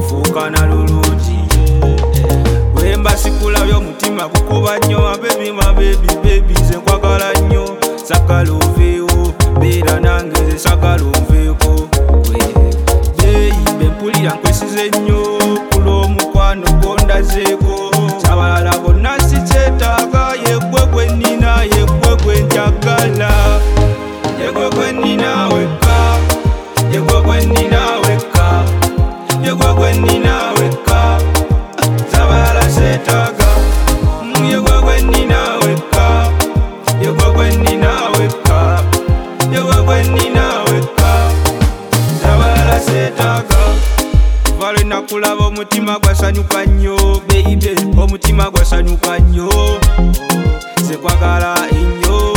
fuukana lulungi. Wemba sikulabye omutima gukuba nnyo. Baby nze nkwagala nnyo. Sagala oveewo beera nange nze sagala onveeko. Baby mpulira nkwesize nnyo ku lw'omukwano gw'ondazeeko. Abalala bonna sikyetaaga, ye ggwe gwe nnina, ye ggwe gwe njagala. Ye ggwe gwe nnina wekka, ye ggwe gwe nnina wekka, ye ggwe gwe nnina wekka. Abalala seetaaga, ye ggwe gwe nnina wekka, ye ggwe gwe nnina wekka, ye ggwe gwe nnina wekka. Abalala seetaaga. Kuva lwe nakulaba omutima gwasanyuka nnyo, baby omutima gwasanyuka nnyo. Nze kwagala ennyo.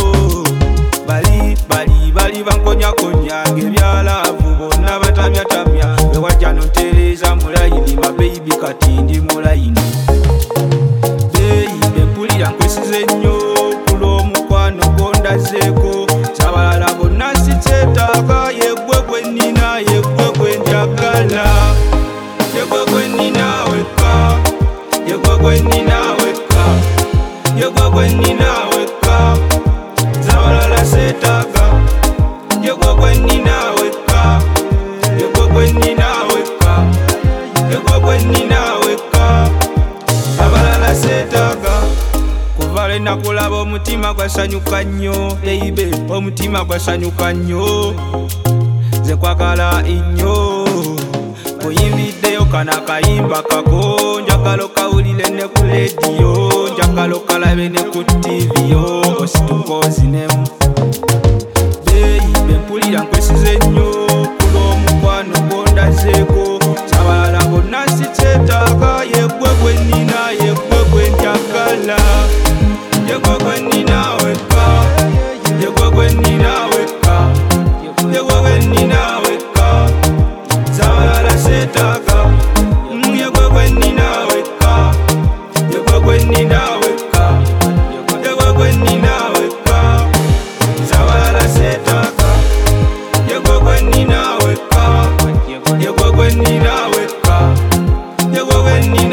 Bali bankonyakonya ng'ebyalaavu bonna batamyatamya. Bwe wajja nontereeza mu layini, ma baby kati ndi mu layini. Baby mpulira nkwesize nnyo ku lw'omukwano gw'ondazeeko. Abalala bonna sikyetaaga, ye ggwe gwe nnina, ye ggwe gwe njagala. Ye ggwe gwe nnina wekka, ye ggwe gwe nnina wekka, ye ggwe gwe nnina wekka. Abalala seetaaga, ye ggwe gwe nnina wekka, ye ggwe gwe nnina wekka, ye ggwe gwe nnina wekka. Abalala seetaaga. Kuva lwe nakulaba omutima gwasanyuka nnyo, baby omutima gwasanyuka nnyo. Nze kwagala ennyo. Oyimbiddeyo kana akayimba kako, njagala okawulire ne ku lediyo, njagala okalabe ne ku tiviyo, osituka ozinemu. Baby mpulira nkwesize nnyo ku lw'omukwano gw'ondazeeko. Abalala bonna sikyetaaga, ye ggwe gwe nnina, ye ggwe gwe njagala. Ye ggwe gwe nnina wekka, ye ggwe gwe nnina wekka, ye ggwe gwe nnina wekka. Abalala seetaaga, ye ggwe gwe nnina wekka, ye ggwe gwe nnina wekka, ye ggwe gwe nnina wekka. Abalala seetaaga, ye ggwe gwe nnina wekka, ye ggwe gwe nnina wekka, ye ggwe gwe nnina